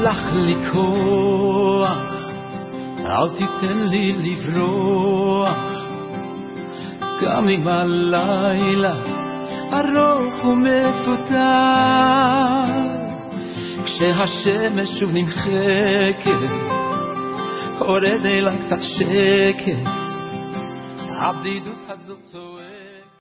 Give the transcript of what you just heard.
לך לי כוח, אל תיתן לי לברוח, גם אם הלילה ארוך ומפותח, כשהשמש שוב נמחקת, הורד אליי קצת שקט, הבדידות הזאת צועקת.